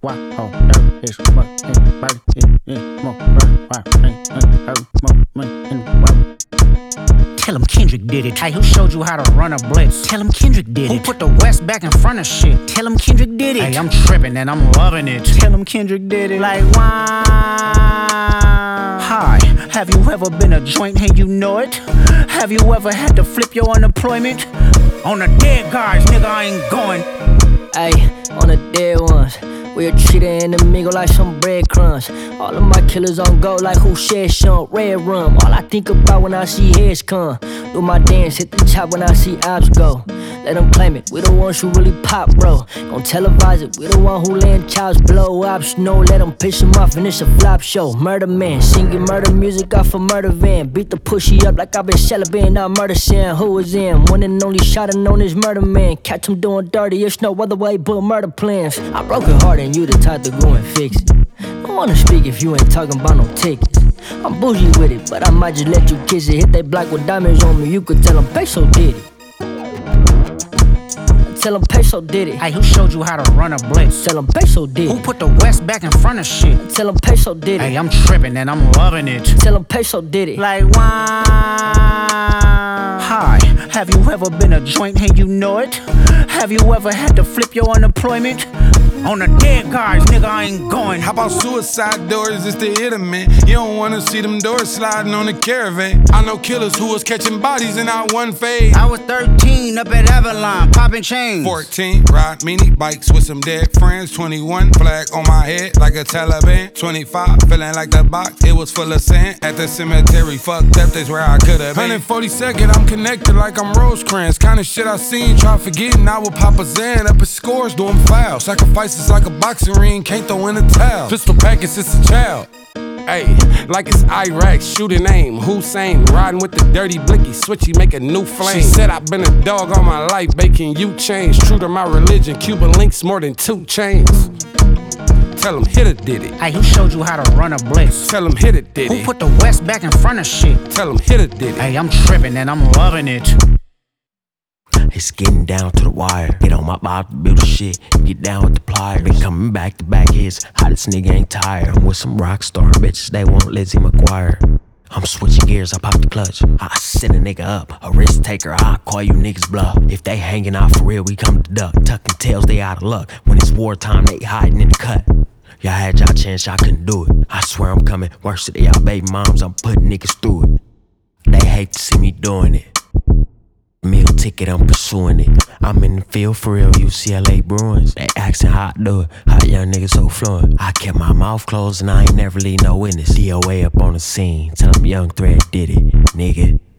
Why? Oh, there is what anybody in more right? More money in the world. Tell him Kendrick did it. Hey, who showed you how to run a blitz? Tell him Kendrick did it. Who put the West back in front of shit? Tell him Kendrick did it. Hey, I'm tripping and I'm loving it. Tell him Kendrick did it. Like, why? Hi, have you ever been a joint and you know it? Have you ever had to flip your unemployment? On the dead guys, nigga, I ain't going. Ayy, on the dead ones. We'll treat an enemigo like some breadcrumbs. All of my killers on go like who shed Sean Red Rum. All I think about when I see heads come. Do my dance, hit the chop when I see ops go. Let them claim it, we the ones who really pop, bro. Don't televise it, we the one who land chops, blow ops. No, let them piss them off and it's a flop show. Murder man, singing murder music off a murder van. Beat the pushy up like I've been celebrating out murder sin. Who was in? One and only shot and known as murder man. Catch him doing dirty, it's no other way but murder plans. I broke it hard and you the type to go and fix it. Don't wanna speak if you ain't talking about no tickets. I'm bougie with it, but I might just let you kiss it. Hit they block with diamonds on me, you could tell them Peso did it. Tell him Peso did it. Hey, who showed you how to run a blitz? Tell him Peso did it. Who put the West back in front of shit? Tell him Peso did it. Hey, I'm tripping and I'm loving it. Tell him Peso did it. Like, why? Hi, have you ever been a joint and you know it? Have you ever had to flip your unemployment? On the dead guys, nigga, I ain't going. How about suicide doors? It's the hit 'em, man. You don't wanna see them doors sliding on the caravan. I know killers who was catching bodies in our one fade. I was 13 up at Avalon, popping chains. 14, ride mini bikes with some dead friends. 21, flag on my head like a Taliban. 25, feeling like the box, it was full of sand. At the cemetery, fucked up, that's where I could've been. 142nd, I'm connected like I'm Rosecrans. Kinda shit I seen, try forgetting I would pop a Zan. Up at scores, doing fouls. Sacrifices like a boxing ring, can't throw in a towel. Pistol packets, it's a child. Ayy, like it's Iraq, shooting aim, Hussein, riding with the dirty blicky, switchy, make a new flame. She said I've been a dog all my life, baking you change. True to my religion, Cuban links more than 2 chains. Tell him Hitter did it. Hey, who showed you how to run a blitz? Tell him Hitter did it. Who put the West back in front of shit? Tell him Hitter did it. Hey, I'm tripping and I'm loving it. It's getting down to the wire. Get on my Bob build shit. Get down with the pliers. Been coming back to back hits. Hottest nigga ain't tired. I'm with some rock star bitches. They want Lizzie McGuire. I'm switching gears. I pop the clutch. I set a nigga up. A risk taker. I call you niggas bluff. If they hanging out for real, we come to duck. Tucking tails, they out of luck. When it's wartime, they hiding in the cut. Y'all had y'all chance, y'all couldn't do it. I swear I'm coming. Worse to y'all baby moms. I'm putting niggas through it. They hate to see me doing it. Meal ticket, I'm pursuing it. I'm in the field for real, UCLA Bruins. They asking how I do it, how young niggas so fluent. I kept my mouth closed and I ain't never leave no witness. DOA up on the scene, tell them Young Thread did it, nigga.